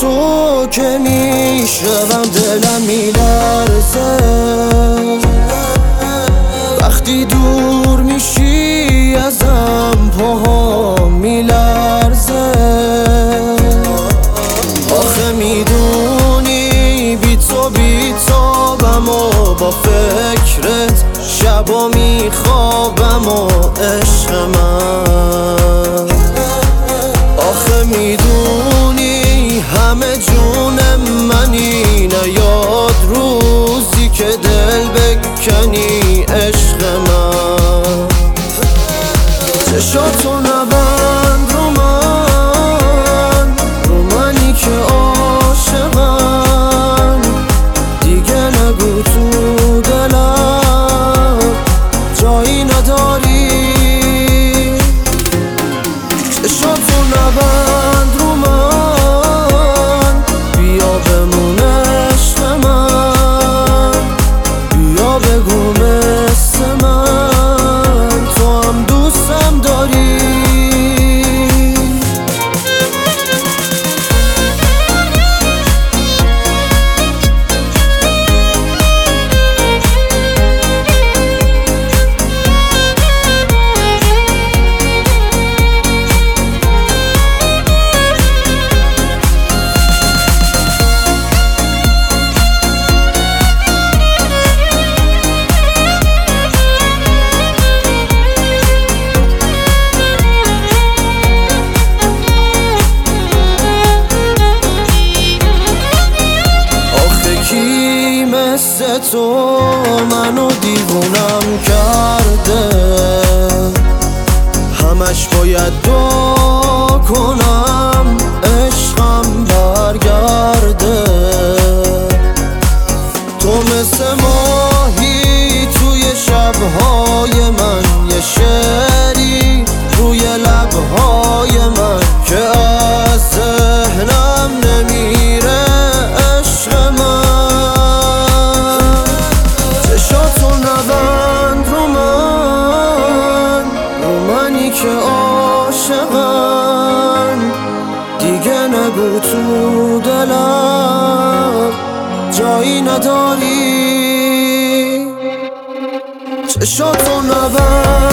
تو که میشنوم دلم میلرزه، وقتی دور میشی ازم پاها میلرزه. آخه میدونی بی تو بیتابم و با فکرت شبا میخوابم و عشق من. آخه میدونی همه جون منی، نیاد روزی که دل بکنی عشق من. چشاتو نبند رو من، رو منی که عاشقم، دیگه نگو تو دلم جایی نداری. چشاتو نبند رو من، بیا بمون عشق من، بیا بگو مثل من تو هم دوستم داری. مثل تو منو دیوونم کرده، همش باید دعا کنم عشقم برگرده. تو مثل ماهی توی شبهای من، یه شعری روی لبهای من که از ذهنم نمیره عشق من. که عاشقم، دیگه نگو تو دلم جایی نداری. چشاتو نبند